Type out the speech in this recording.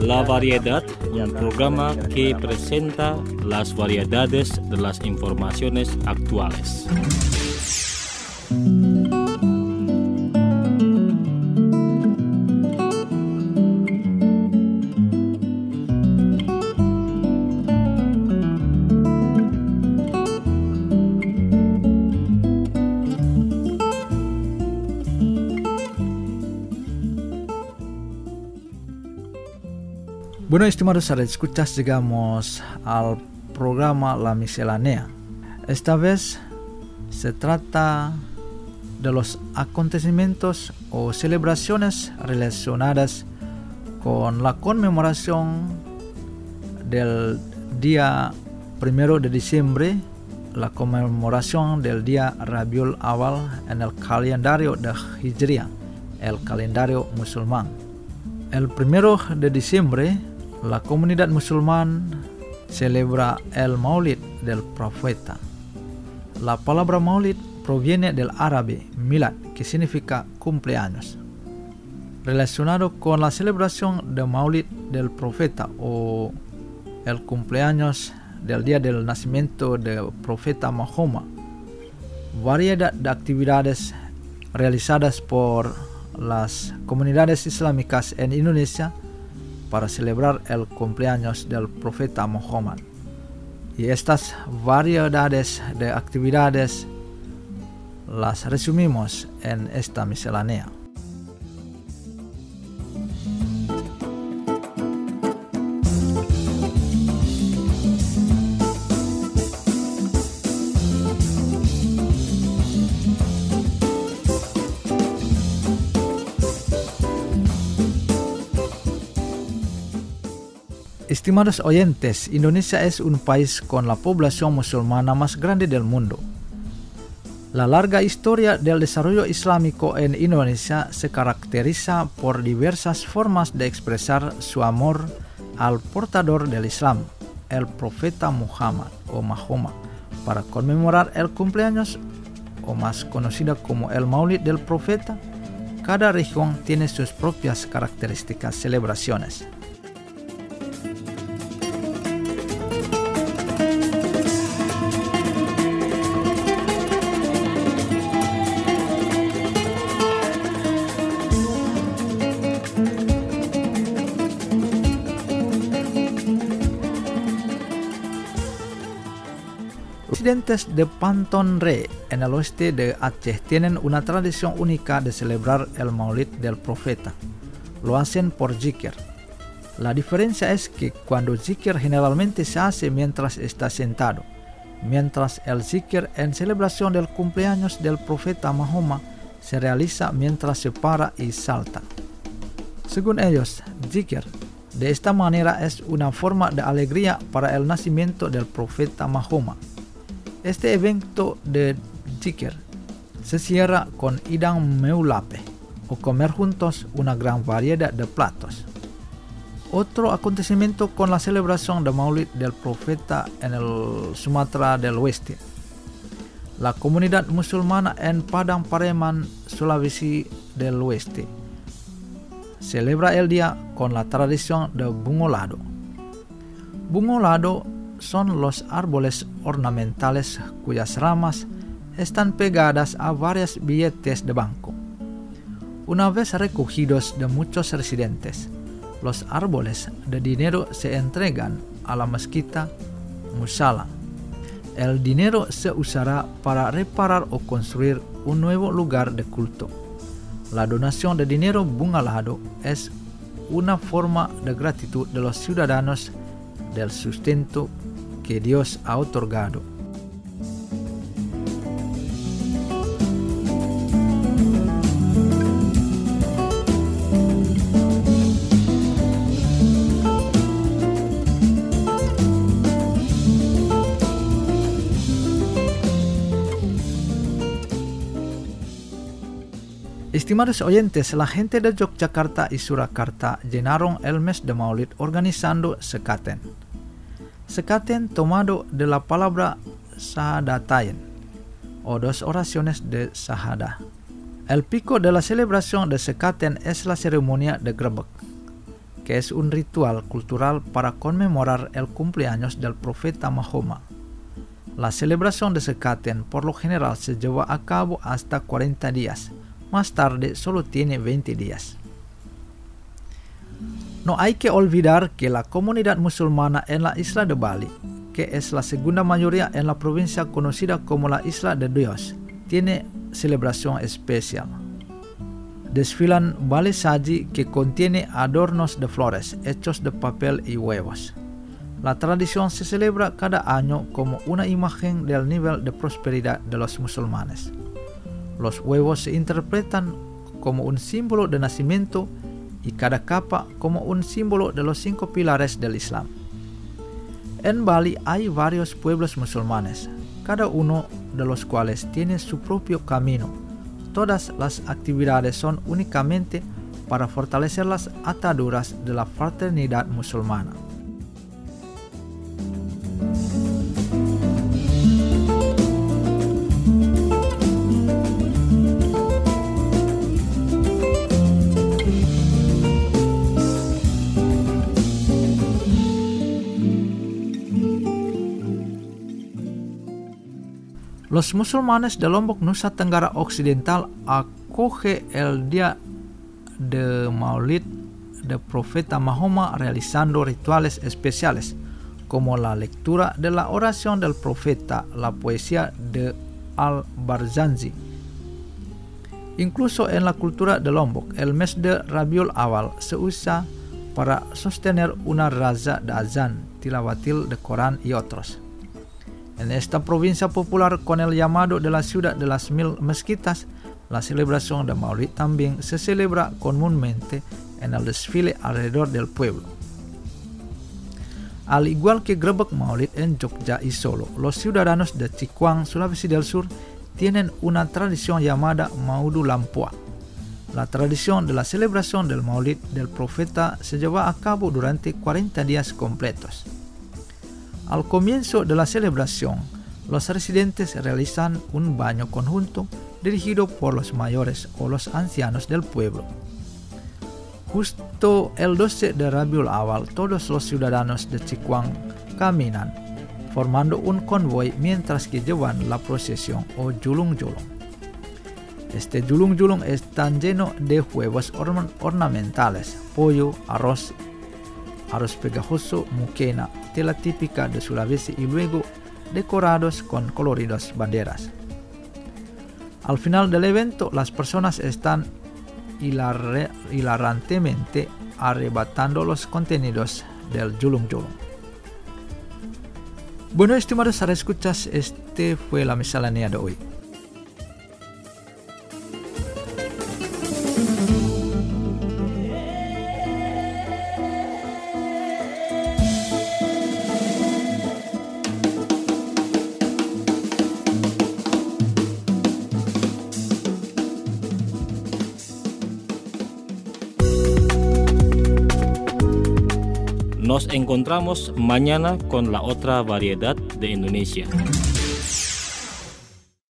La Variedad, un programa que presenta las variedades de las informaciones actuales. Bueno, estimados escuchas, llegamos al programa La Miscelánea. Esta vez se trata de los acontecimientos o celebraciones relacionadas con la conmemoración del día 1 de diciembre, la conmemoración del día Rabiul Awal en el calendario de Hijriah, el calendario musulmán. El 1 de diciembre, la comunidad musulmán celebra el Maulid del Profeta. La palabra Maulid proviene del árabe milad, que significa cumpleaños. Relacionado con la celebración del Maulid del Profeta o el cumpleaños del día del nacimiento del Profeta Mahoma, variedad de actividades realizadas por las comunidades islámicas en Indonesia para celebrar el cumpleaños del Profeta Muhammad. Y estas variedades de actividades las resumimos en esta miscelánea. Estimados oyentes, Indonesia es un país con la población musulmana más grande del mundo. La larga historia del desarrollo islámico en Indonesia se caracteriza por diversas formas de expresar su amor al portador del Islam, el Profeta Muhammad o Mahoma, para conmemorar el cumpleaños, o más conocida como el Maulid del Profeta. Cada región tiene sus propias características celebraciones. Los residentes de Pantón Reh, en el oeste de Aceh, tienen una tradición única de celebrar el Maulid del Profeta. Lo hacen por zikir. La diferencia es que cuando zikir generalmente se hace mientras está sentado, mientras el zikir en celebración del cumpleaños del Profeta Mahoma se realiza mientras se para y salta. Según ellos, zikir de esta manera es una forma de alegría para el nacimiento del Profeta Mahoma. Este evento de zikir se cierra con hidang meulape, o comer juntos una gran variedad de platos. Otro acontecimiento con la celebración de Maulid del Profeta en el Sumatra del Oeste. La comunidad musulmana en Padang Pareman, Sulawesi del Oeste, celebra el día con la tradición de bungolado. Bungolado son los árboles ornamentales cuyas ramas están pegadas a varios billetes de banco. Una vez recogidos de muchos residentes, los árboles de dinero se entregan a la mezquita musala. El dinero se usará para reparar o construir un nuevo lugar de culto. La donación de dinero bungolado es una forma de gratitud de los ciudadanos del sustento que Dios ha otorgado. Estimados oyentes, la gente de Yogyakarta y Surakarta llenaron el mes de Maulid organizando sekaten. Sekaten tomado de la palabra Shahadatain, o dos oraciones de Shahadah. El pico de la celebración de sekaten es la ceremonia de grebek, que es un ritual cultural para conmemorar el cumpleaños del profeta Mahoma. La celebración de Sekaten por lo general se lleva a cabo hasta 40 días, más tarde solo tiene 20 días. No hay que olvidar que la comunidad musulmana en la isla de Bali, que es la segunda mayoría en la provincia conocida como la Isla de Dios, tiene celebración especial. Desfilan Bali Saji, que contiene adornos de flores hechos de papel y huevos. La tradición se celebra cada año como una imagen del nivel de prosperidad de los musulmanes. Los huevos se interpretan como un símbolo de nacimiento y cada capa como un símbolo de los 5 pilares del Islam. En Bali hay varios pueblos musulmanes, cada uno de los cuales tiene su propio camino. Todas las actividades son únicamente para fortalecer las ataduras de la fraternidad musulmana. Los musulmanes de Lombok, Nusa Tenggara Occidental acoge el día de Maulid del profeta Mahoma realizando rituales especiales como la lectura de la oración del profeta, la poesía de Al-Barzanji. Incluso en la cultura de Lombok, el mes de Rabiul Awal se usa para sostener una raza de azan, tilawatil de Corán y otros. En esta provincia popular con el llamado de la ciudad de las 1000 mezquitas, la celebración de Maulid también se celebra comúnmente en el desfile alrededor del pueblo. Al igual que Grebek Maulid en Jogja y Solo, los ciudadanos de Cikuang, Sulawesi del Sur, tienen una tradición llamada Maudu Lampua. La tradición de la celebración del Maulid del profeta se lleva a cabo durante 40 días completos. Al comienzo de la celebración, los residentes realizan un baño conjunto dirigido por los mayores o los ancianos del pueblo. Justo el 12 de Rabiul Awal, todos los ciudadanos de Cikuang caminan, formando un convoy mientras que llevan la procesión o julung-julung. Este julung-julung está lleno de huevos ornamentales, pollo, arroz pegajoso, muquena, tela típica de Sulawesi y luego decorados con coloridas banderas. Al final del evento, las personas están hilarantemente arrebatando los contenidos del julung-julung. Bueno, estimados escuchas, este fue la miscelánea de hoy. Nos encontramos mañana con la otra variedad de Indonesia.